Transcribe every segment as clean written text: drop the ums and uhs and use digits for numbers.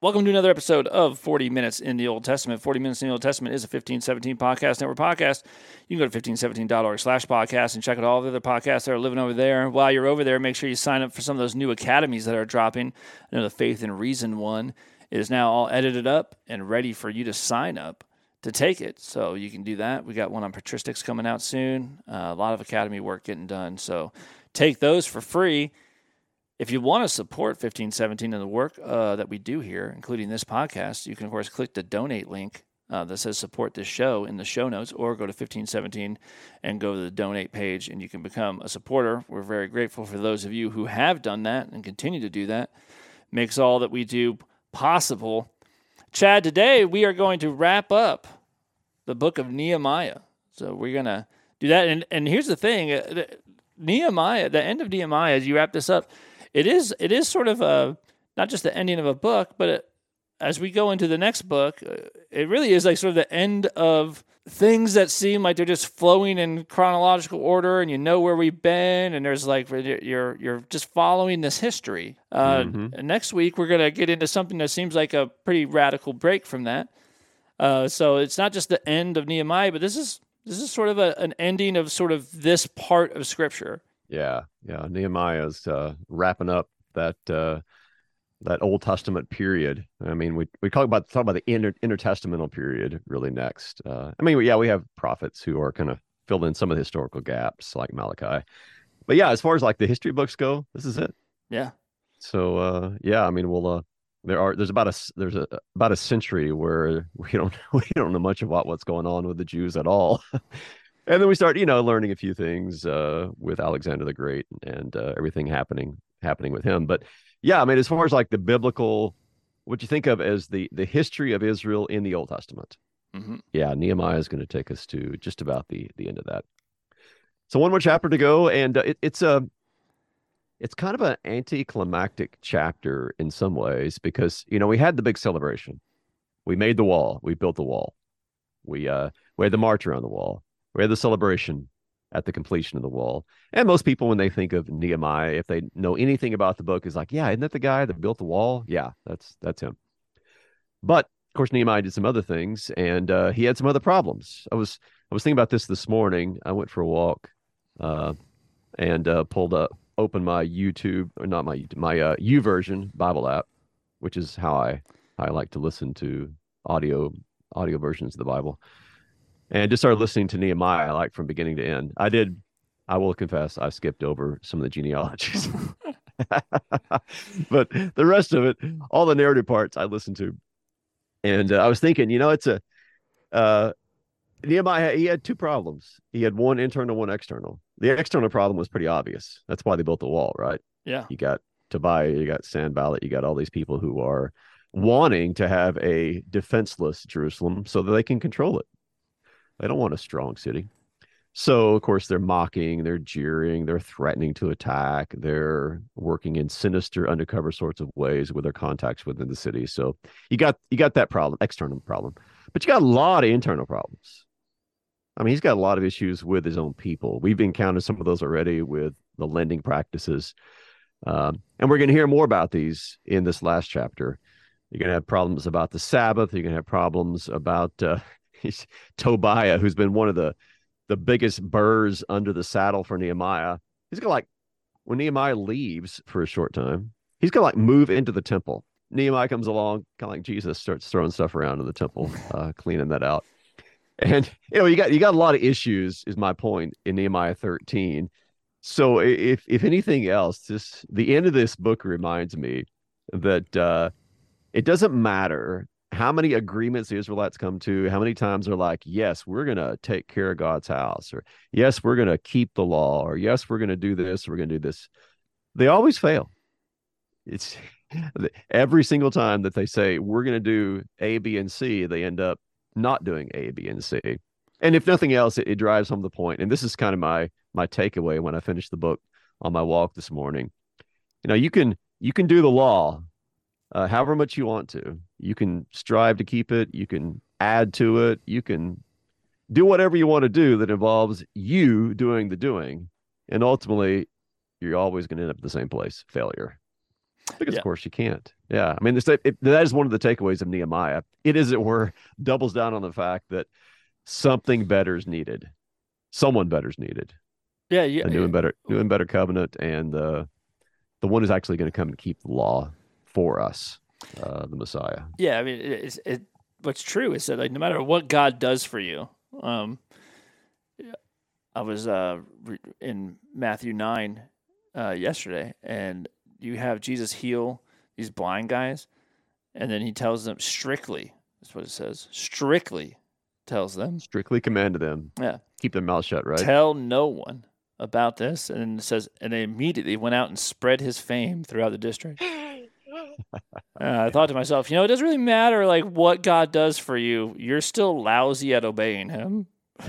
Welcome to another episode of 40 Minutes in the Old Testament. 40 Minutes in the Old Testament is a 1517 Podcast Network podcast. You can go to 1517.org/podcast and check out all the other podcasts that are living over there. While you're over there, make sure you sign up for some of those new academies that are dropping. I know the Faith and Reason one is now all edited up and ready for you to sign up to take it. So you can do that. We got one on patristics coming out soon. A lot of academy work getting done. So take those for free. If you want to support 1517 and the work that we do here, including this podcast, you can, of course, click the donate link that says support this show in the show notes, or go to 1517 and go to the donate page, and you can become a supporter. We're very grateful for those of you who have done that and continue to do that. Makes all that we do possible. Chad, today we are going to wrap up the book of Nehemiah. So we're going to do that. And here's the thing. Nehemiah, the end of Nehemiah, as you wrap this up, it is sort of not just the ending of a book, but as we go into the next book, it really is like sort of the end of things that seem like they're just flowing in chronological order, and you know where we've been, and there's like you're just following this history. And next week we're gonna get into something that seems like a pretty radical break from that. So it's not just the end of Nehemiah, but this is sort of an ending of sort of this part of Scripture. Yeah. Nehemiah's wrapping up that Old Testament period. I mean, we talk about the intertestamental period really next. We have prophets who are kind of filled in some of the historical gaps, like Malachi. But yeah, as far as like the history books go, this is it. Yeah. So we'll there's about a century where we don't know much about what's going on with the Jews at all. And then we start, learning a few things with Alexander the Great and everything happening with him. But yeah, I mean, as far as like the biblical, what you think of as the history of Israel in the Old Testament. Mm-hmm. Yeah, Nehemiah is going to take us to just about the end of that. So one more chapter to go, and it's kind of an anticlimactic chapter in some ways, because we had the big celebration. We made the wall. We built the wall. We had the march around the wall. We had the celebration at the completion of the wall. And most people, when they think of Nehemiah, if they know anything about the book, is like, yeah, isn't that the guy that built the wall? Yeah, that's him. But of course, Nehemiah did some other things, and he had some other problems. I was thinking about this morning. I went for a walk and opened my YouTube, or not my YouTube, my YouVersion Bible app, which is how I like to listen to audio versions of the Bible. And just started listening to Nehemiah, like from beginning to end. I will confess, I skipped over some of the genealogies. But the rest of it, all the narrative parts, I listened to. And I was thinking, Nehemiah, he had two problems. He had one internal, one external. The external problem was pretty obvious. That's why they built the wall, right? Yeah. You got Tobiah, you got Sanballat, you got all these people who are wanting to have a defenseless Jerusalem so that they can control it. They don't want a strong city. So, of course, they're mocking, they're jeering, they're threatening to attack. They're working in sinister, undercover sorts of ways with their contacts within the city. So you got that problem, external problem. But you got a lot of internal problems. I mean, he's got a lot of issues with his own people. We've encountered some of those already with the lending practices. And we're going to hear more about these in this last chapter. You're going to have problems about the Sabbath. You're going to have problems about... Tobiah, who's been one of the biggest burrs under the saddle for Nehemiah. He's gonna, when Nehemiah leaves for a short time, he's gonna move into the temple. Nehemiah comes along, kind of like Jesus, starts throwing stuff around in the temple, cleaning that out. And you got a lot of issues, is my point, in Nehemiah 13. So if anything else, the end of this book reminds me that it doesn't matter how many agreements the Israelites come to, how many times they're like, yes, we're going to take care of God's house, or yes, we're going to keep the law, or yes, we're going to do this, or we're going to do this. They always fail. It's every single time that they say, we're going to do A, B, and C, they end up not doing A, B, and C. And if nothing else, it drives home the point. And this is kind of my takeaway when I finished the book on my walk this morning. You can do the law however much you want to. You can strive to keep it. You can add to it. You can do whatever you want to do that involves you doing the doing. And ultimately, you're always going to end up at the same place, failure. Because Yeah. of course you can't. Yeah, I mean, that is one of the takeaways of Nehemiah. It, as it were, doubles down on the fact that something better is needed. Someone better is needed. Yeah, yeah, The new and better covenant, and the one who's actually going to come and keep the law for us, the Messiah. yeah. I mean, what's true is that like no matter what God does for you, I was in Matthew 9 yesterday, and you have Jesus heal these blind guys, and then he tells them strictly. That's what it says. Strictly tells them, Strictly commanded them, yeah, keep their mouth shut, right? tell no one about this. And then it says, and they immediately went out and spread his fame throughout the district. I thought to myself, it doesn't really matter like what God does for you. You're still lousy at obeying him.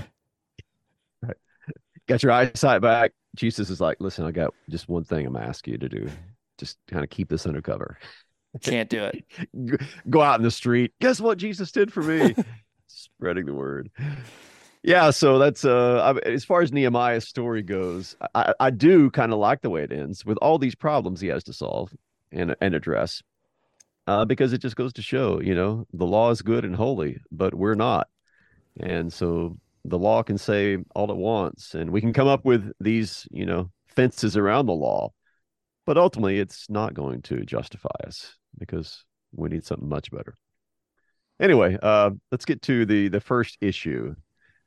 Right. Got your eyesight back. Jesus is like, listen, I got just one thing I'm asking you to do. Just kind of keep this undercover. Can't do it. Go out in the street. Guess what Jesus did for me? Spreading the word. Yeah, so that's as far as Nehemiah's story goes, I do kind of like the way it ends with all these problems he has to solve and address. Because it just goes to show, the law is good and holy, but we're not. And so the law can say all it wants, and we can come up with these, fences around the law, but ultimately it's not going to justify us because we need something much better. Anyway, let's get to the first issue.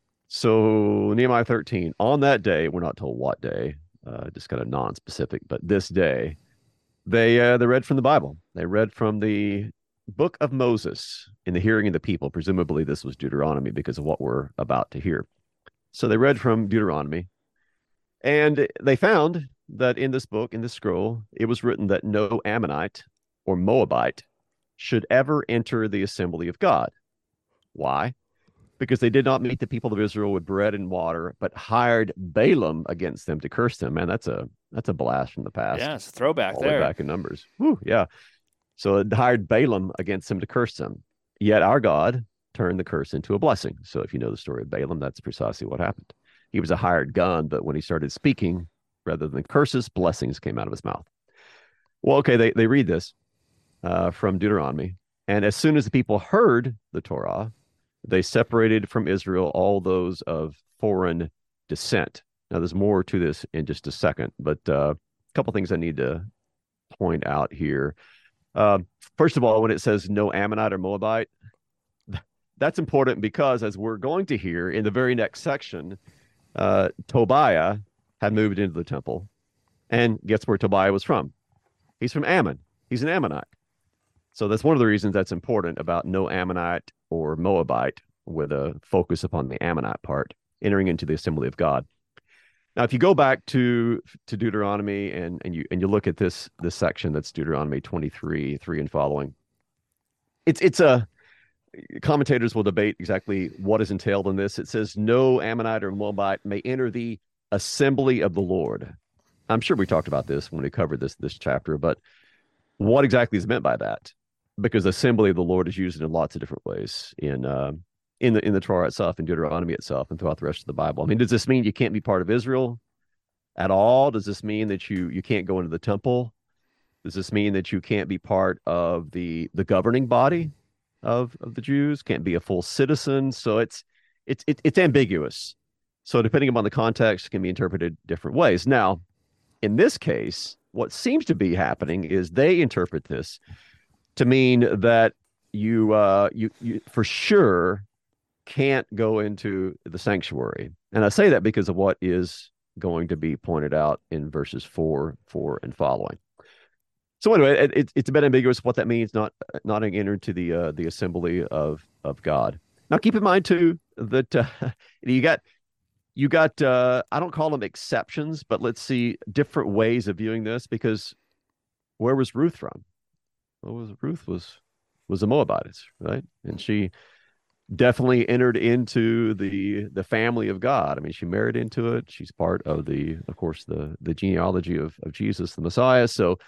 So Nehemiah 13, on that day, we're not told what day, just kind of non-specific, but this day, they read from the Bible. They read from the book of Moses in the hearing of the people. Presumably this was Deuteronomy because of what we're about to hear. So they read from Deuteronomy, and they found that in this book, in this scroll, it was written that no Ammonite or Moabite should ever enter the assembly of God. Why? Because they did not meet the people of Israel with bread and water, but hired Balaam against them to curse them. Man, that's a blast from the past. Yeah, it's a throwback all there. the way back in Numbers. Whew, yeah. So it hired Balaam against them to curse them. Yet our God turned the curse into a blessing. So if you know the story of Balaam, that's precisely what happened. He was a hired gun, but when he started speaking, rather than curses, blessings came out of his mouth. Well, okay, they read this from Deuteronomy. And as soon as the people heard the Torah, they separated from Israel all those of foreign descent. Now, there's more to this in just a second, but a couple things I need to point out here. First of all, when it says no Ammonite or Moabite, that's important because, as we're going to hear in the very next section, Tobiah had moved into the temple. And guess where Tobiah was from? He's from Ammon. He's an Ammonite. So that's one of the reasons that's important about no Ammonite or Moabite, with a focus upon the Ammonite part, entering into the assembly of God. Now, if you go back to Deuteronomy and you look at this section, that's Deuteronomy 23, 3 and following, it's a commentators will debate exactly what is entailed in this. It says no Ammonite or Moabite may enter the assembly of the Lord. I'm sure we talked about this when we covered this chapter, but what exactly is meant by that? Because assembly of the Lord is used in lots of different ways in the Torah itself, in Deuteronomy itself, and throughout the rest of the Bible. I mean, does this mean you can't be part of Israel at all? Does this mean that you can't go into the temple? Does this mean that you can't be part of the governing body of the Jews? Can't be a full citizen? So it's ambiguous. So depending upon the context, it can be interpreted different ways. Now, in this case, what seems to be happening is they interpret this to mean that you for sure can't go into the sanctuary. And I say that because of what is going to be pointed out in verses 4 and following. So anyway, it's a bit ambiguous what that means, not enter into the assembly of God. Now keep in mind too that you got I don't call them exceptions, but let's see different ways of viewing this, because where was Ruth from? Ruth was a Moabitess, right? And she definitely entered into the family of God. I mean, she married into it. She's part of of course, the genealogy of Jesus, the Messiah. So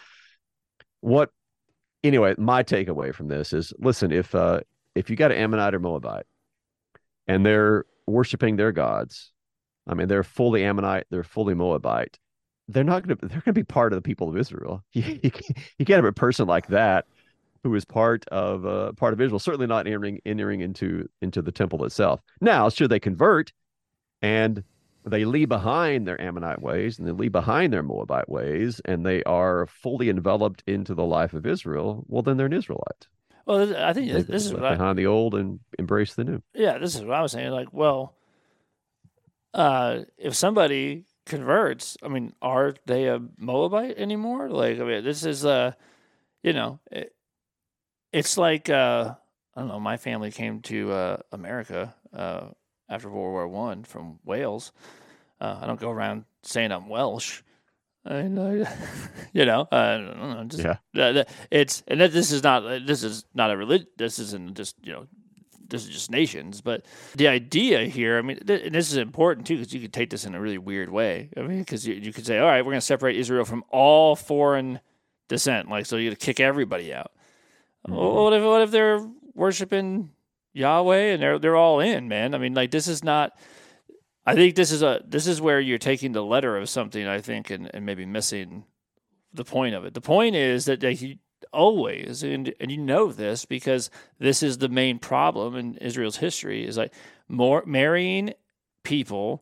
anyway, my takeaway from this is, listen, if you got an Ammonite or Moabite and they're worshiping their gods, I mean, they're fully Ammonite, they're fully Moabite, they're not going to, they're going to be part of the people of Israel. You can't have a person like that who is part of Israel, certainly not entering into the temple itself. Now, should they convert and they leave behind their Ammonite ways and they leave behind their Moabite ways, and they are fully enveloped into the life of Israel, well, then they're an Israelite. Well, I think They this is what left behind the old and embrace the new. yeah, this is what I was saying. Like, well, if somebody converts, I mean, are they a Moabite anymore? Like, I mean, this is you know, it's like I don't know. My family came to America after World War One from Wales. I don't go around saying I'm Welsh. I mean, I don't know. Just Yeah. it's and that this is not a religion. This isn't just this is just nations. But the idea here, I mean, and this is important too, because you could take this in a really weird way. I mean, because you could say, all right, we're going to separate Israel from all foreign descent, like so you're going to kick everybody out. Mhm. What if they're worshiping Yahweh and they're all in, man? I mean, like this is not. I think this is where you're taking the letter of something. I think and maybe missing the point of it. The point is that he always and you know this because this is the main problem in Israel's history is like more marrying people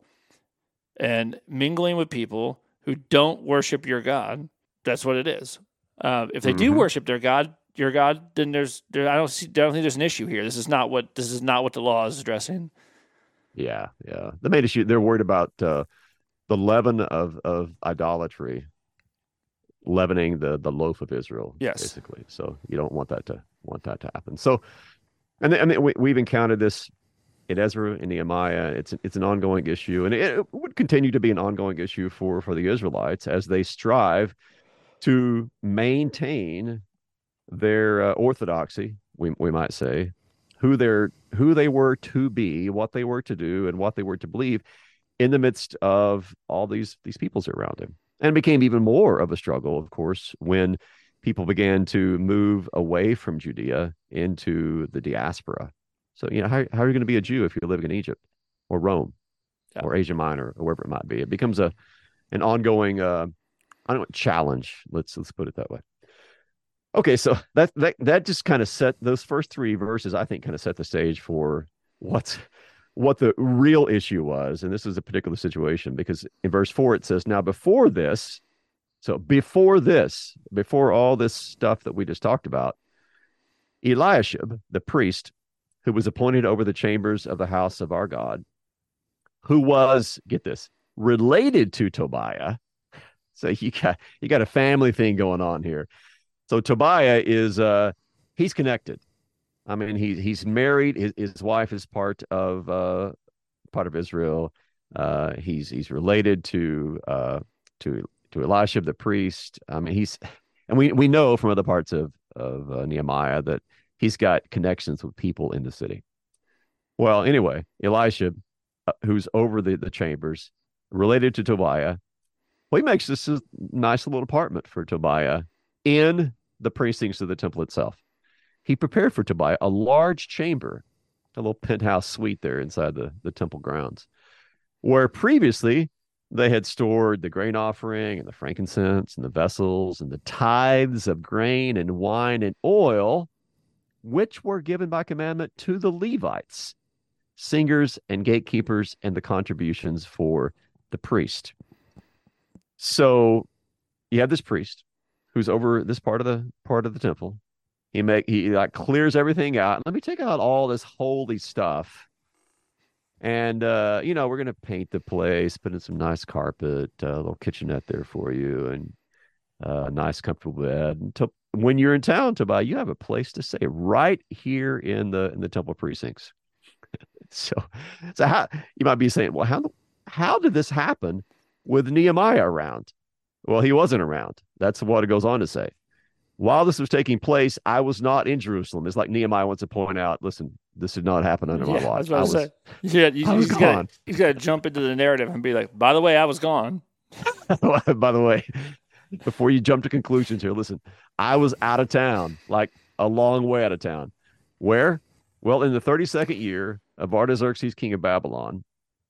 and mingling with people who don't worship your God. That's what it is. If they do Mhm. worship your God, then I don't think there's an issue here. This is not what the law is addressing. Yeah, yeah. The main issue, they're worried about the leaven of idolatry leavening the loaf of Israel, Yes. basically. So you don't want that to happen. So, and I mean, we've encountered this in Ezra and Nehemiah. It's an ongoing issue, and it would continue to be an ongoing issue for the Israelites as they strive to maintain their orthodoxy, we might say, who they were to be, what they were to do, and what they were to believe in the midst of all these peoples around him. And it became even more of a struggle, of course, when people began to move away from Judea into the diaspora. So, how are you going to be a Jew if you're living in Egypt or Rome Yeah. or Asia Minor or wherever it might be? It becomes an ongoing I don't know, challenge. Let's put it that way. Okay, so that just kind of set those first three verses, I think, kind of set the stage for what the real issue was. And this is a particular situation because in verse 4 it says, now before this, before all this stuff that we just talked about, Eliashib, the priest, who was appointed over the chambers of the house of our God, who was, get this, related to Tobiah. So you got a family thing going on here. So Tobiah is he's connected. I mean, he's married. His wife is part of Israel. He's related to Elisha the priest. I mean, and we know from other parts of Nehemiah that he's got connections with people in the city. Well, anyway, Elisha, who's over the chambers, related to Tobiah, well, he makes this a nice little apartment for Tobiah in the precincts of the temple itself. He prepared for Tobiah a large chamber, a little penthouse suite there inside the temple grounds, where previously they had stored the grain offering and the frankincense and the vessels and the tithes of grain and wine and oil, which were given by commandment to the Levites, singers and gatekeepers, and the contributions for the priest. So you have this priest who's over this part of the temple. He like clears everything out. Let me take out all this holy stuff. And we're gonna paint the place, put in some nice carpet, a little kitchenette there for you, and a nice comfortable bed. And when you're in town, Tobiah, you have a place to stay right here in the temple precincts. So, how you might be saying, well, how did this happen with Nehemiah around? Well, he wasn't around. That's what it goes on to say. While this was taking place, I was not in Jerusalem. It's like Nehemiah wants to point out, listen, this did not happen under my watch. I was about to say. I was gone. He's got to jump into the narrative and be like, by the way, I was gone. By the way, before you jump to conclusions here, listen, I was out of town, like a long way out of town. Where? Well, in the 32nd year of Artaxerxes, king of Babylon,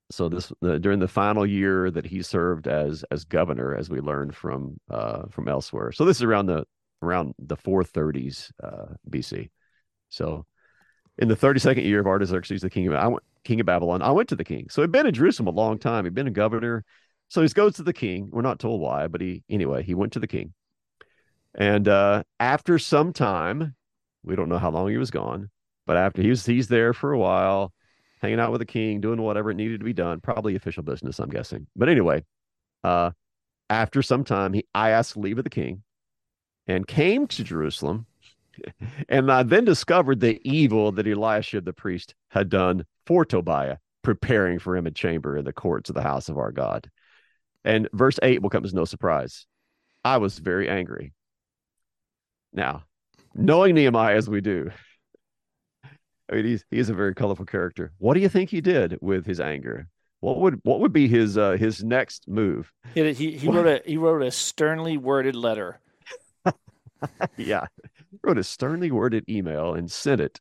during the final year that he served as governor, as we learned from elsewhere. So this is around the 430s BC. So in the 32nd year of Artaxerxes, the king of Babylon, I went to the king. So he'd been in Jerusalem a long time. He'd been a governor. So he goes to the king. We're not told why, but he went to the king. And after some time, we don't know how long he was gone, but after he's there for a while, hanging out with the king, doing whatever it needed to be done, probably official business, I'm guessing. But anyway, uh, after some time, I asked leave of the king and came to Jerusalem. And I then discovered the evil that Elisha the priest had done for Tobiah, preparing for him a chamber in the courts of the house of our God. And verse 8 will come as no surprise. I was very angry. Now, knowing Nehemiah as we do, I mean, he's a very colorful character. What do you think he did with his anger? What would be his next move? He wrote a sternly worded letter. Yeah, he wrote a sternly worded email and sent it.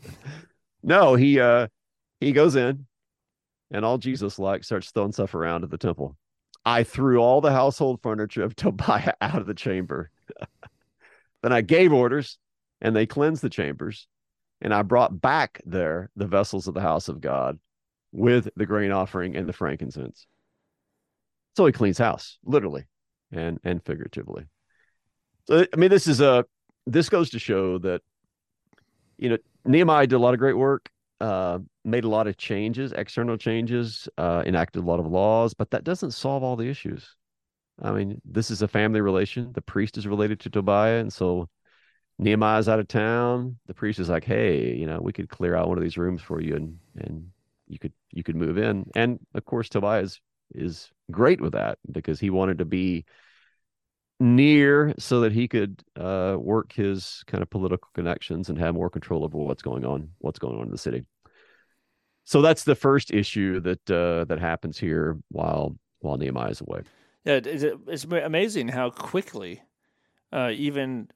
No, he goes in and all Jesus like starts throwing stuff around at the temple. I threw all the household furniture of Tobiah out of the chamber. Then I gave orders, and they cleansed the chambers, and I brought back there the vessels of the house of God with the grain offering and the frankincense. So he cleans house, literally and figuratively. So I mean, this goes to show that Nehemiah did a lot of great work, made a lot of changes, external changes, enacted a lot of laws, but that doesn't solve all the issues. I mean, this is a family relation. The priest is related to Tobiah, and so Nehemiah's out of town. The priest is like, "Hey, we could clear out one of these rooms for you, and you could move in." And of course, Tobiah is great with that because he wanted to be near so that he could work his kind of political connections and have more control over what's going on in the city. So that's the first issue that happens here while Nehemiah is away. Yeah, it's amazing how quickly, you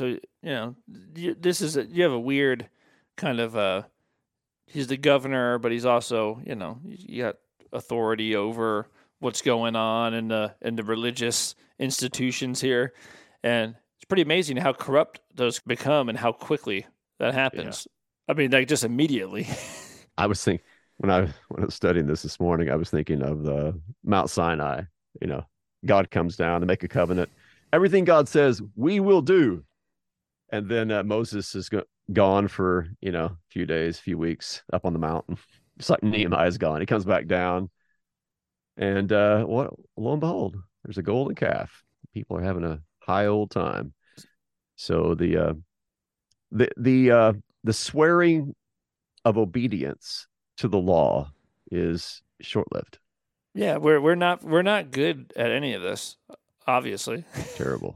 have a weird kind of, he's the governor, but he's also, you got authority over what's going on in the religious institutions here. And it's pretty amazing how corrupt those become and how quickly that happens. Yeah. I mean, like just immediately. I was thinking when I was studying this morning, I was thinking of the Mount Sinai. God comes down to make a covenant. Everything God says, we will do. And then Moses is gone for, a few days, few weeks up on the mountain. Just like Nehemiah's gone. He comes back down. And lo and behold, there's a golden calf. People are having a high old time. So the swearing of obedience to the law is short-lived. Yeah, we're not good at any of this, obviously. Terrible.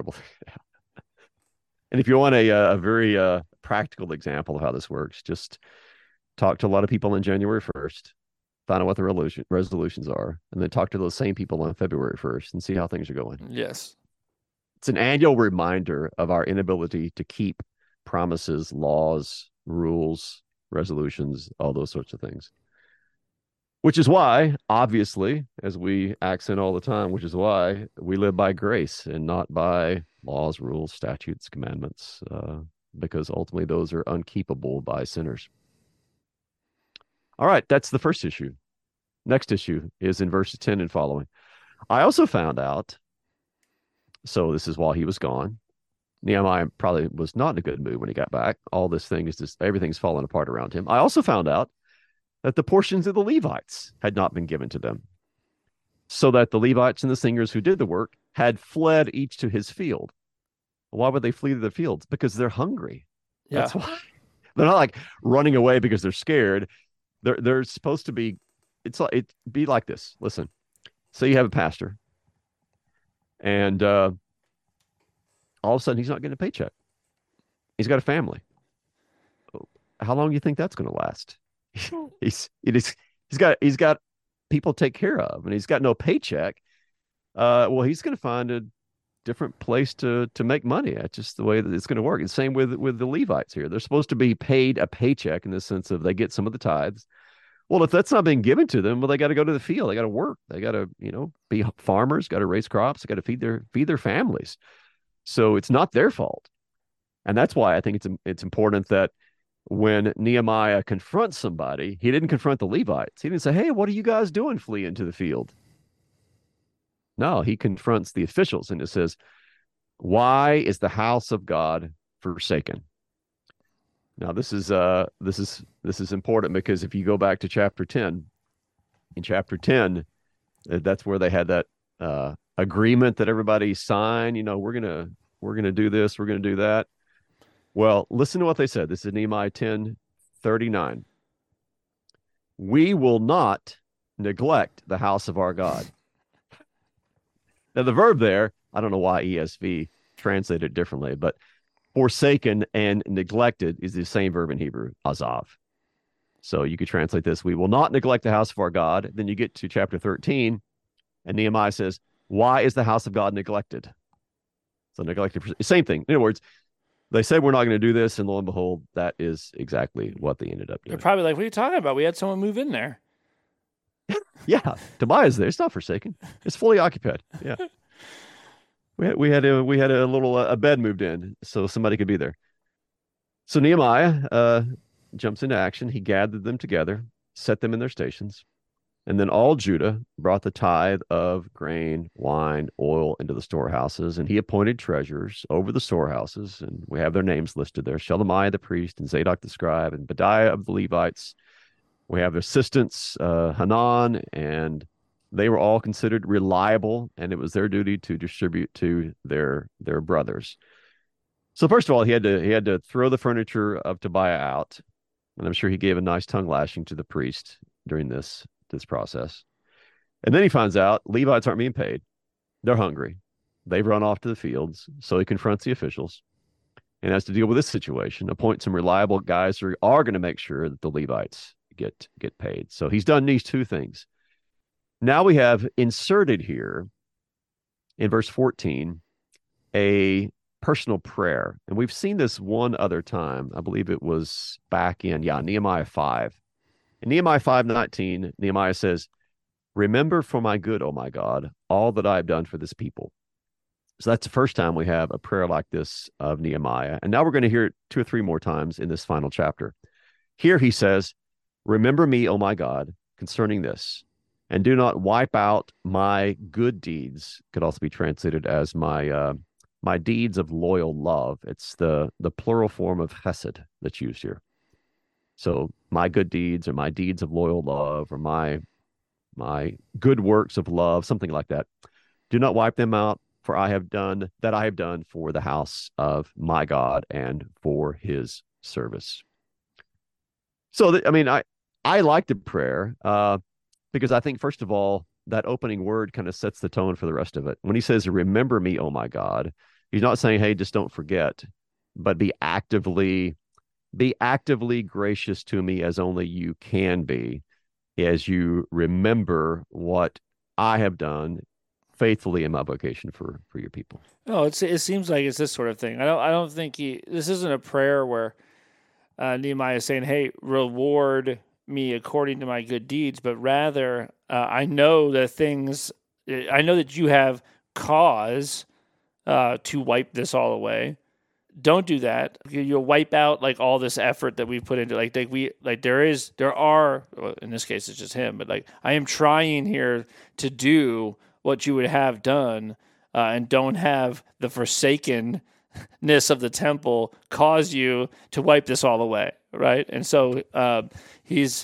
And if you want a very practical example of how this works, just talk to a lot of people on January 1st, find out what the resolutions are, and then talk to those same people on February 1st and see how things are going. Yes. It's an annual reminder of our inability to keep promises, laws, rules, resolutions, all those sorts of things. Which is why, obviously, as we accent all the time, which is why we live by grace and not by laws, rules, statutes, commandments, because ultimately those are unkeepable by sinners. All right, that's the first issue. Next issue is in verses 10 and following. I also found out, so this is while he was gone, Nehemiah probably was not in a good mood when he got back. All this thing is just, everything's falling apart around him. I also found out that the portions of the Levites had not been given to them, so that the Levites and the singers who did the work had fled each to his field. Why would they flee to the fields? Because they're hungry. Yeah. That's why. They're not like running away because they're scared. They're supposed to be, it'd be like this. Listen, say you have a pastor and all of a sudden he's not getting a paycheck. He's got a family. How long do you think that's going to last? He's got people to take care of, and he's got no paycheck. Well, he's going to find a different place to make money. That's just the way that it's going to work. And same with the Levites here. They're supposed to be paid a paycheck in the sense of they get some of the tithes. Well, if that's not being given to them, well, they got to go to the field. They got to work. They got to, be farmers, got to raise crops, they got to feed their families. So it's not their fault. And that's why I think it's important that when Nehemiah confronts somebody, he didn't confront the Levites. He didn't say, "Hey, what are you guys doing fleeing into the field?" No, he confronts the officials and it says, "Why is the house of God forsaken?" Now, this is important because if you go back to chapter 10, in chapter 10, that's where they had that agreement that everybody signed. We're gonna do this, we're gonna do that. Well, listen to what they said. This is Nehemiah 10:39. We will not neglect the house of our God. Now, the verb there, I don't know why ESV translated it differently, but forsaken and neglected is the same verb in Hebrew, azav. So you could translate this, we will not neglect the house of our God. Then you get to chapter 13, and Nehemiah says, why is the house of God neglected? So neglected, same thing. In other words, they said we're not going to do this, and lo and behold, that is exactly what they ended up doing. They're probably like, what are you talking about? We had someone move in there. Yeah, Tobiah's there. It's not forsaken. It's fully occupied. Yeah. We had a little a bed moved in so somebody could be there. So Nehemiah jumps into action. He gathered them together, set them in their stations, and then all Judah brought the tithe of grain, wine, oil into the storehouses, and he appointed treasurers over the storehouses, and we have their names listed there: Shelemiah the priest, and Zadok the scribe, and Bediah of the Levites. We have assistants, Hanan, and they were all considered reliable, and it was their duty to distribute to their brothers. So first of all, he had to throw the furniture of Tobiah out, and I'm sure he gave a nice tongue lashing to the priest during this process. And then he finds out Levites aren't being paid; they're hungry. They've run off to the fields, so he confronts the officials and has to deal with this situation. Appoint some reliable guys who are going to make sure that the Levites get paid. So he's done these two things. Now we have inserted here in verse 14 a personal prayer. And we've seen this one other time. I believe it was back in, Nehemiah 5. In Nehemiah 5:19, Nehemiah says, remember for my good, oh my God, all that I have done for this people. So that's the first time we have a prayer like this of Nehemiah. And now we're going to hear it 2 or 3 more times in this final chapter. Here he says, remember me, oh my God, concerning this, and do not wipe out my good deeds. Could also be translated as my deeds of loyal love. It's the plural form of chesed that's used here. So my good deeds, or my deeds of loyal love, or my good works of love, something like that. Do not wipe them out, for I have done for the house of my God and for his service. So, I like the prayer because I think, first of all, that opening word kind of sets the tone for the rest of it. When he says, remember me, oh my God, he's not saying, hey, just don't forget, but be actively gracious to me as only you can be, as you remember what I have done faithfully in my vocation for your people. No, it seems like it's this sort of thing. I don't think this isn't a prayer where Nehemiah is saying, hey, reward me according to my good deeds, but rather I know that you have cause to wipe this all away. Don't do that. You'll wipe out like all this effort that we've put into there are, well, in this case it's just him, but like I am trying here to do what you would have done, and don't have the forsakenness of the temple cause you to wipe this all away, right? And so he's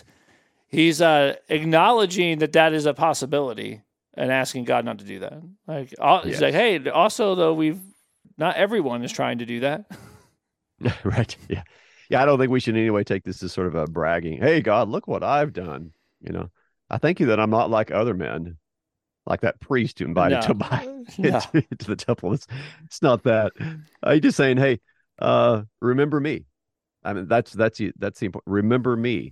acknowledging that is a possibility and asking God not to do that. He's like, hey, also though not everyone is trying to do that. Right. Yeah. Yeah. I don't think we should in any way take this as sort of a bragging. Hey, God, look what I've done. I thank you that I'm not like other men, like that priest who invited Tobiah into the temple. It's not that. He's just saying, hey, remember me. I mean, that's the important. Remember me,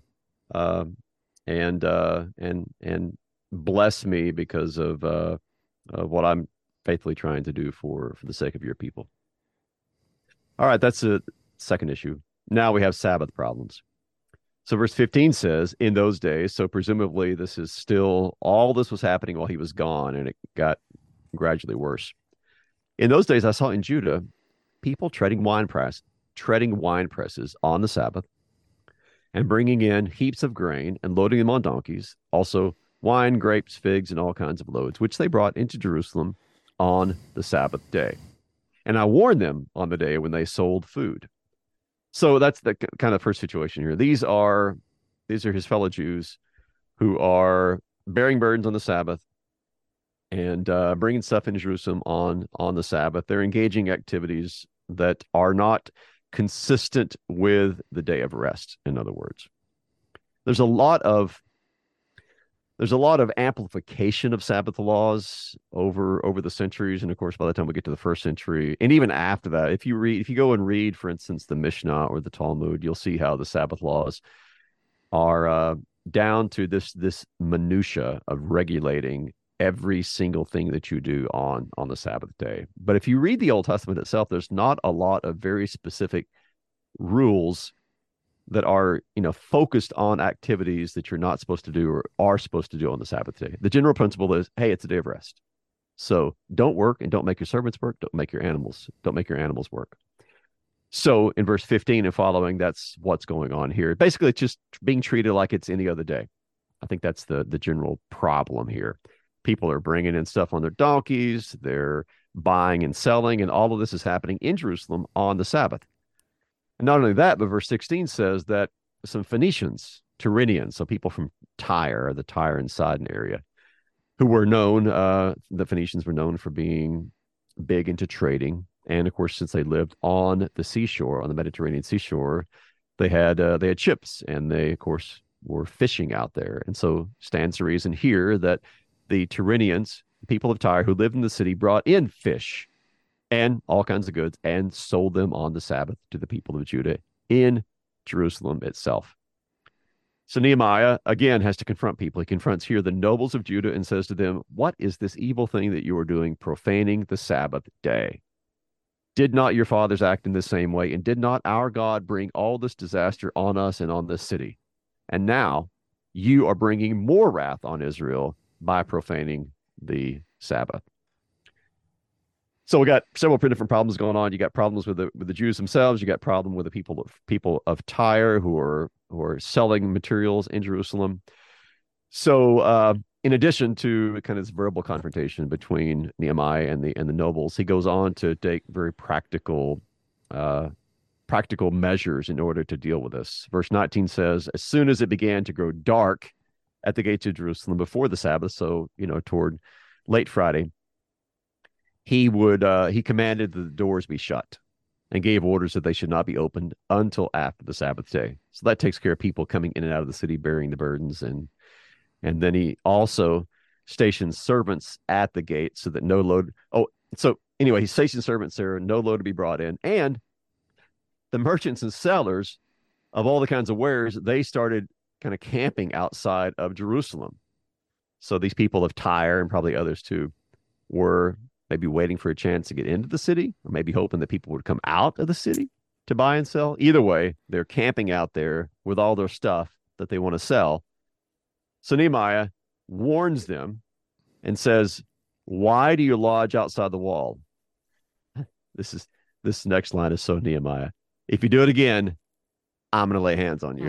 and bless me because of what I'm faithfully trying to do for the sake of your people. All right, that's a second issue. Now we have Sabbath problems. So verse 15 says, in those days, so presumably this is still, all this was happening while he was gone, and it got gradually worse. In those days, I saw in Judah people treading wine presses on the Sabbath and bringing in heaps of grain and loading them on donkeys, also wine, grapes, figs, and all kinds of loads, which they brought into Jerusalem on the Sabbath day. And I warned them on the day when they sold food. So that's the kind of first situation here. These are his fellow Jews who are bearing burdens on the Sabbath and bringing stuff into Jerusalem on the Sabbath. They're engaging activities that are not consistent with the day of rest. In other words, there's a lot of amplification of Sabbath laws over the centuries, and of course, by the time we get to the first century, and even after that, if you go and read, for instance, the Mishnah or the Talmud, you'll see how the Sabbath laws are down to this minutia of regulating every single thing that you do on the Sabbath day. But if you read the Old Testament itself, there's not a lot of very specific rules that are, focused on activities that you're not supposed to do or are supposed to do on the Sabbath day. The general principle is, hey, it's a day of rest. So don't work and don't make your servants work. Don't make your animals work. So in verse 15 and following, that's what's going on here. Basically, it's just being treated like it's any other day. I think that's the general problem here. People are bringing in stuff on their donkeys. They're buying and selling, and all of this is happening in Jerusalem on the Sabbath. And not only that, but verse 16 says that some Phoenicians, Tyrians, so people from Tyre, the Tyre and Sidon area, who were known, the Phoenicians were known for being big into trading. And of course, since they lived on the seashore, on the Mediterranean seashore, they had ships, and they, of course, were fishing out there. And so stands to reason here that the Tyrians, people of Tyre who lived in the city, brought in fish and all kinds of goods and sold them on the Sabbath to the people of Judah in Jerusalem itself. So Nehemiah, again, has to confront people. He confronts here the nobles of Judah and says to them, what is this evil thing that you are doing, profaning the Sabbath day? Did not your fathers act in the same way? And did not our God bring all this disaster on us and on this city? And now you are bringing more wrath on Israel by profaning the Sabbath. So we got several different problems going on. You got problems with the Jews themselves. You got problem with the people of Tyre who are selling materials in Jerusalem. So in addition to kind of this verbal confrontation between Nehemiah and the nobles, he goes on to take very practical measures in order to deal with this. Verse 19 says, as soon as it began to grow dark at the gates of Jerusalem before the Sabbath, so toward late Friday, he commanded that the doors be shut and gave orders that they should not be opened until after the Sabbath day. So that takes care of people coming in and out of the city bearing the burdens, and then he also stations servants at the gate so that no load. Oh, so anyway, he stationed servants there, no load to be brought in, and the merchants and sellers of all the kinds of wares, they started kind of camping outside of Jerusalem. So these people of Tyre and probably others too were maybe waiting for a chance to get into the city, or maybe hoping that people would come out of the city to buy and sell. Either way, they're camping out there with all their stuff that they want to sell. So Nehemiah warns them and says, why do you lodge outside the wall? This next line is so Nehemiah. If you do it again, I'm going to lay hands on you.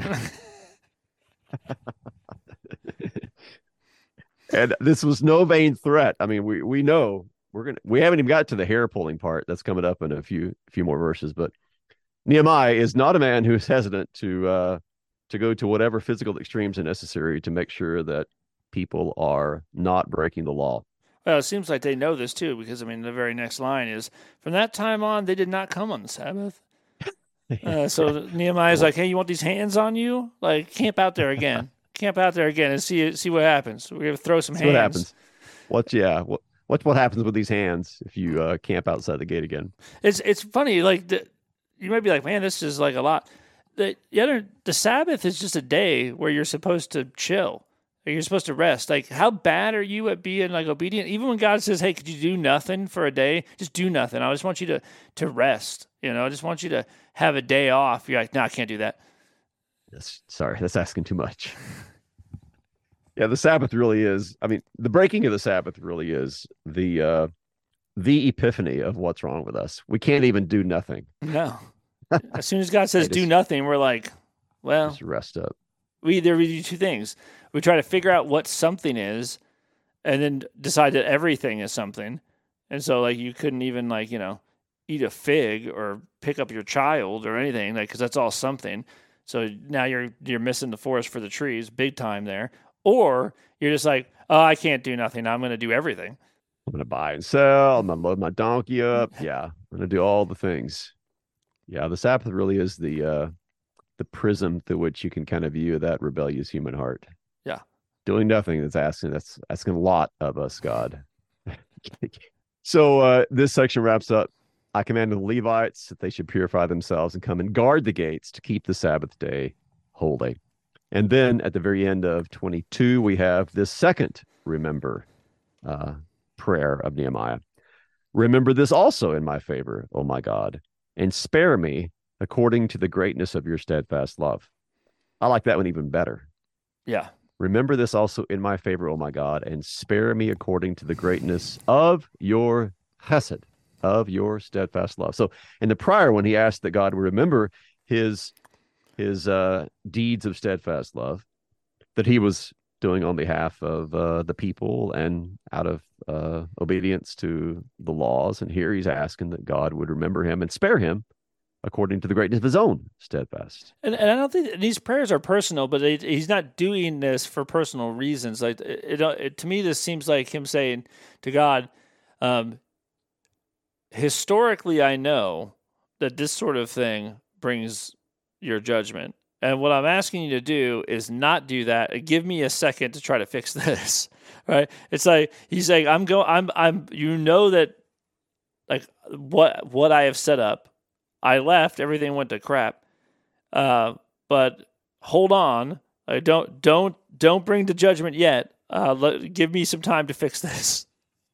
And this was no vain threat. I mean, we know we haven't even got to the hair pulling part. That's coming up in a few more verses. But Nehemiah is not a man who's hesitant to go to whatever physical extremes are necessary to make sure that people are not breaking the law. Well, it seems like they know this too, because the very next line is, from that time on, they did not come on the Sabbath. So Nehemiah's like, hey, you want these hands on you? Like, camp out there again. Camp out there again and see what happens. We're going to throw some hands. What happens? What happens with these hands if you camp outside the gate again? It's funny. Like, you might be like, man, this is like a lot. The Sabbath is just a day where you're supposed to chill. You're supposed to rest. Like, how bad are you at being like obedient? Even when God says, hey, could you do nothing for a day? Just do nothing. I just want you to rest. I just want you to have a day off. You're like, no, I can't do that. Sorry, that's asking too much. Yeah, the Sabbath really is. I mean, the breaking of the Sabbath really is the epiphany of what's wrong with us. We can't even do nothing. No. As soon as God Hey, says do nothing, we're like, well, just rest up. we either do two things. We try to figure out what something is and then decide that everything is something. And so like you couldn't even like, eat a fig or pick up your child or anything, like, because that's all something. So now you're missing the forest for the trees, big time there. Or you're just like, oh, I can't do nothing. I'm going to do everything. I'm gonna buy and sell. I'm gonna load my donkey up. Yeah, I'm gonna do all the things. Yeah, the Sabbath really is the prism through which you can kind of view that rebellious human heart. Yeah. Doing nothing, that's asking a lot of us, God. So this section wraps up. I commanded the Levites that they should purify themselves and come and guard the gates to keep the Sabbath day holy. And then at the very end of 22, we have this second remember uh, prayer of Nehemiah. Remember this also in my favor, O my God, and spare me according to the greatness of your steadfast love. I like that one even better. Yeah. Remember this also in my favor, O my God, and spare me according to the greatness of your chesed, of your steadfast love. So in the prior one, he asked that God would remember his deeds of steadfast love that he was doing on behalf of the people and out of obedience to the laws. And here he's asking that God would remember him and spare him according to the greatness of his own steadfast. And I don't think these prayers are personal, but he's not doing this for personal reasons. Like to me, this seems like him saying to God, historically, I know that this sort of thing brings your judgment. And what I'm asking you to do is not do that. Give me a second to try to fix this. Right? It's like he's like, I'm that like what I have set up. I left, everything went to crap. But hold on. Don't bring the judgment yet. Give me some time to fix this.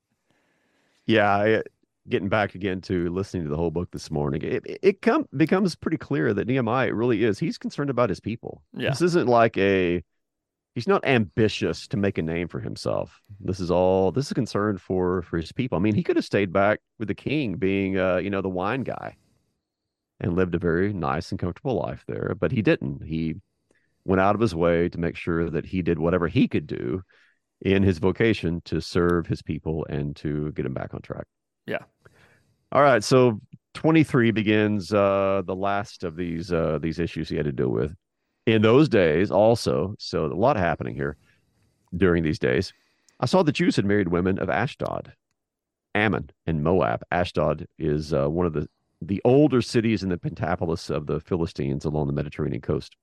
Yeah, getting back again to listening to the whole book this morning, it becomes pretty clear that Nehemiah really is. He's concerned about his people. Yeah. This isn't like he's not ambitious to make a name for himself. This is concern for his people. I mean, he could have stayed back with the king being, the wine guy and lived a very nice and comfortable life there, but he didn't. He went out of his way to make sure that he did whatever he could do in his vocation to serve his people and to get him back on track. Yeah. All right. So 23 begins the last of these issues he had to deal with. In those days also, so a lot happening here during these days. I saw the Jews had married women of Ashdod, Ammon, and Moab. Ashdod is one of the older cities in the Pentapolis of the Philistines along the Mediterranean coast.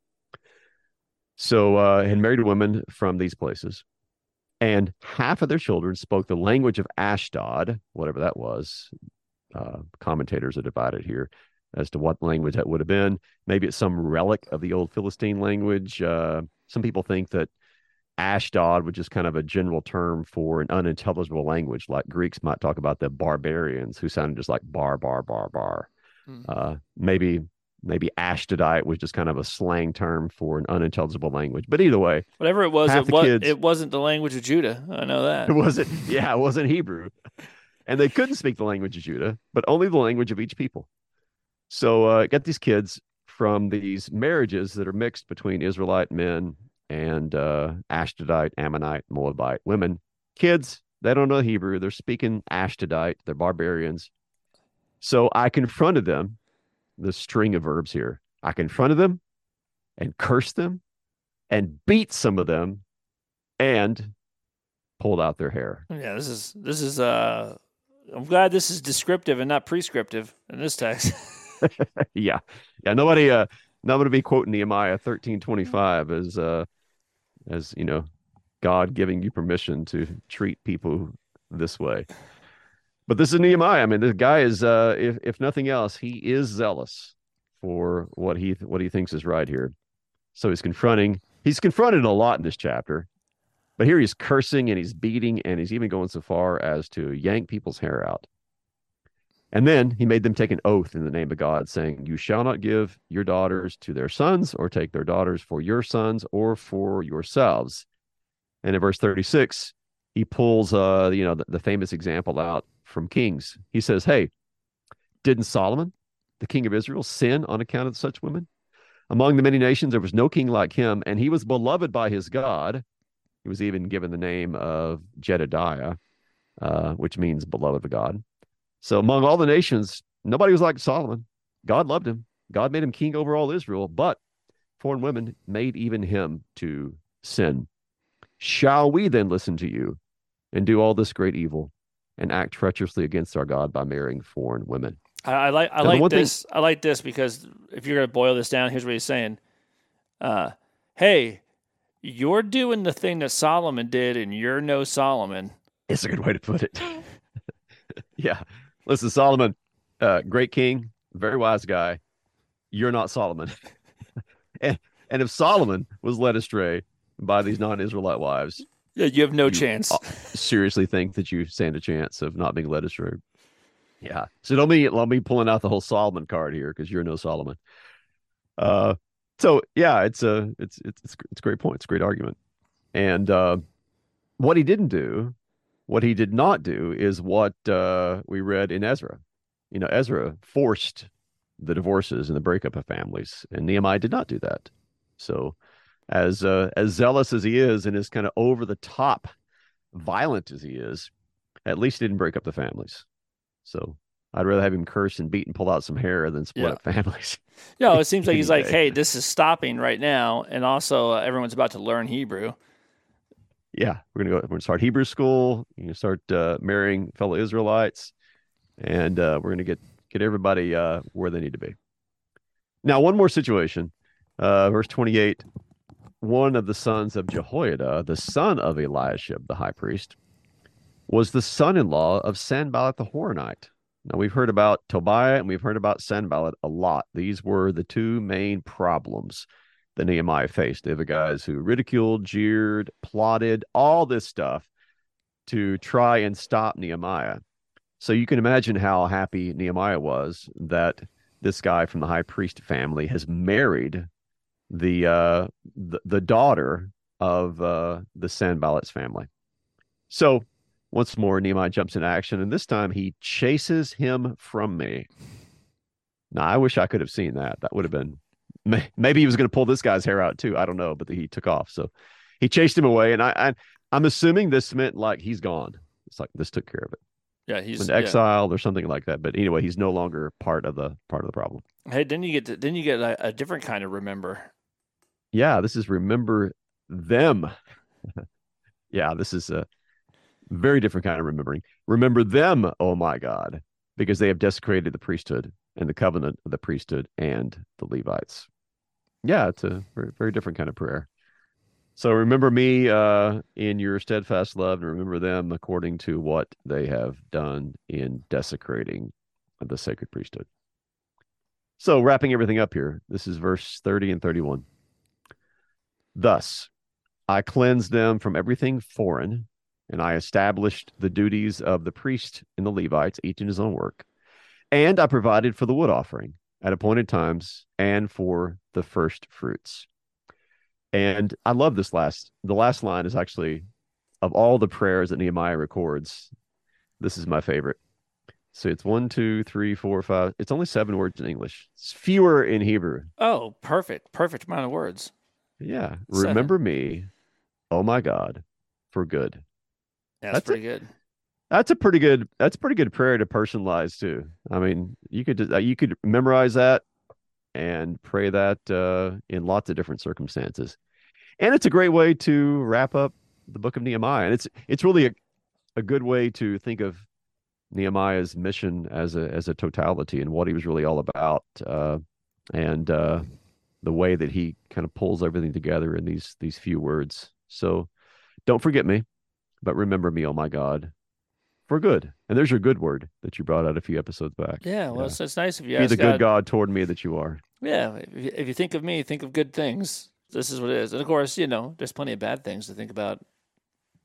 So had married women from these places. And half of their children spoke the language of Ashdod, whatever that was. Commentators are divided here as to what language that would have been. Maybe it's some relic of the old Philistine language. Some people think that Ashdod was just kind of a general term for an unintelligible language, like Greeks might talk about the barbarians who sounded just like bar, bar, bar, bar. Maybe Ashdodite was just kind of a slang term for an unintelligible language. But either way, whatever it was, it wasn't the language of Judah. I know that. It wasn't Hebrew. And they couldn't speak the language of Judah, but only the language of each people. So got these kids from these marriages that are mixed between Israelite men and Ashdodite, Ammonite, Moabite women. Kids, they don't know Hebrew. They're speaking Ashdodite. They're barbarians. So I confronted them, the string of verbs here. I confronted them and cursed them and beat some of them and pulled out their hair. Yeah, this is I'm glad this is descriptive and not prescriptive in this text. Yeah. Nobody be quoting Nehemiah 13:25 as God giving you permission to treat people this way. But this is Nehemiah. I mean, this guy is if nothing else, he is zealous for what he thinks is right here. So he's confronted a lot in this chapter. But here he's cursing and he's beating and he's even going so far as to yank people's hair out. And then he made them take an oath in the name of God, saying, "You shall not give your daughters to their sons, or take their daughters for your sons or for yourselves." And in verse 36, he pulls the famous example out from Kings. He says, "Hey, didn't Solomon, the king of Israel, sin on account of such women? Among the many nations, there was no king like him, and he was beloved by his God." He was even given the name of Jedediah, which means beloved of God. So among all the nations, nobody was like Solomon. God loved him. God made him king over all Israel, but foreign women made even him to sin. Shall we then listen to you and do all this great evil and act treacherously against our God by marrying foreign women? I like Now, the one thing, this. I like this because if you're going to boil this down, here's what he's saying. Hey, you're doing the thing that Solomon did, and you're no Solomon. it's a good way to put it. Yeah. Listen, Solomon, great king, very wise guy. You're not Solomon. And if Solomon was led astray by these non-Israelite wives, Yeah, you have no you chance. seriously think that you stand a chance of not being led astray. Yeah. So don't be pulling out the whole Solomon card here because you're no Solomon. Uh, so yeah, it's a great point. It's a great argument. And what he didn't do, what he did not do, is what we read in Ezra. You know, Ezra forced the divorces and the breakup of families, and Nehemiah did not do that. So, as zealous as he is and as kind of over the top violent as he is, at least he didn't break up the families. So I'd rather have him curse and beat and pull out some hair than split Yeah. up families. No, it seems like Any he's like, day. hey, this is stopping right now, and also everyone's about to learn Hebrew. Yeah, we're gonna start Hebrew school. You're gonna start marrying fellow Israelites, and we're gonna get everybody where they need to be. Now, one more situation, verse 28. One of the sons of Jehoiada, the son of Eliashib, the high priest, was the son-in-law of Sanballat the Horonite. Now, we've heard about Tobiah and we've heard about Sanballat a lot. These were the two main problems that Nehemiah faced. They were the guys who ridiculed, jeered, plotted, all this stuff to try and stop Nehemiah. So you can imagine how happy Nehemiah was that this guy from the high priest family has married the daughter of the Sanballat's family. So once more, Nehemiah jumps into action, and this time he chases him from me. Now, I wish I could have seen that. That would have been maybe he was going to pull this guy's hair out too. I don't know, but he took off. So he chased him away, and I'm assuming this meant like he's gone. It's like this took care of it. Yeah, he's Went exiled or something like that. But anyway, he's no longer part of the problem. Hey, then you get a different kind of remember. Yeah, this is remember them. Yeah, this is a very different kind of remembering. Remember them, oh my God, because they have desecrated the priesthood and the covenant of the priesthood and the Levites. Yeah, it's a very, very different kind of prayer. So remember me in your steadfast love, and remember them according to what they have done in desecrating the sacred priesthood. So wrapping everything up here, this is verse 30 and 31. Thus, I cleansed them from everything foreign, and I established the duties of the priest and the Levites, each in his own work. And I provided for the wood offering at appointed times and for the first fruits. And I love the last line is actually, of all the prayers that Nehemiah records, this is my favorite. So it's 1, 2, 3, 4, 5. It's only 7 words in English. It's fewer in Hebrew. Oh, perfect amount of words. Yeah. 7. Remember me, oh my God, for good. Yeah, that's pretty good. That's a pretty good prayer to personalize too. I mean, you could memorize that and pray that in lots of different circumstances. And it's a great way to wrap up the book of Nehemiah. And it's really a good way to think of Nehemiah's mission as a totality and what he was really all about, and the way that he kind of pulls everything together in these few words. So don't forget me, but remember me, oh my God, for good. And there's your good word that you brought out a few episodes back. Yeah, well, it's nice of you. Be the good God toward me that you are. Yeah, if you think of me, think of good things. This is what it is. And of course, there's plenty of bad things to think about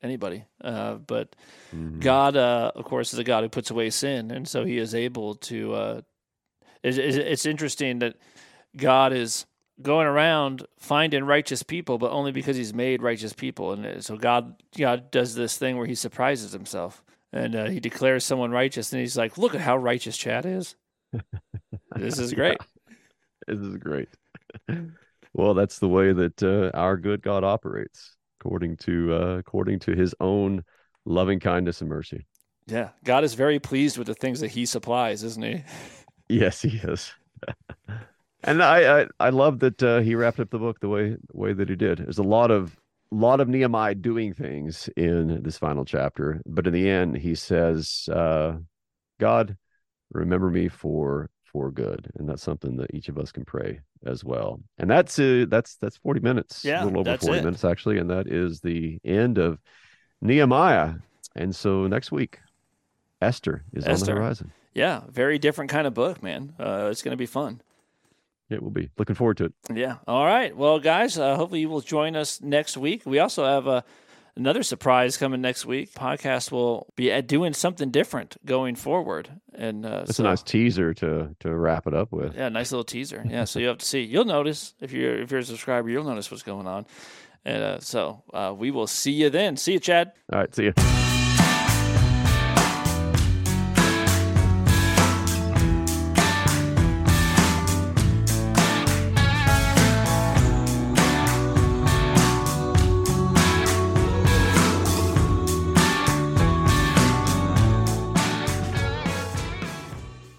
anybody. But Mhm. God, of course, is a God who puts away sin, and so He is able to. It's interesting that God is going around finding righteous people, but only because He's made righteous people, and so God does this thing where He surprises Himself, and He declares someone righteous, and He's like, "Look at how righteous Chad is. This is great." This is great. Well, that's the way that our good God operates, according to His own loving kindness and mercy. Yeah, God is very pleased with the things that He supplies, isn't He? Yes, He is. And I love that he wrapped up the book the way that he did. There's a lot of Nehemiah doing things in this final chapter, but in the end, he says, "God, remember me for good," and that's something that each of us can pray as well. And that's 40 minutes, Yeah, a little over that's 40 it. minutes actually, and that is the end of Nehemiah. And so next week, Esther is on the Esther. horizon. Yeah, very different kind of book, man. It's going to be fun. It will be. Looking forward to it. Yeah. All right. Well, guys, hopefully you will join us next week. We also have another surprise coming next week. Podcast will be doing something different going forward, and That's a nice teaser to wrap it up with. Yeah, nice little teaser. Yeah, so you have to see. You'll notice if you're a subscriber, you'll notice what's going on, and so we will see you then. See you, Chad. All right. See you.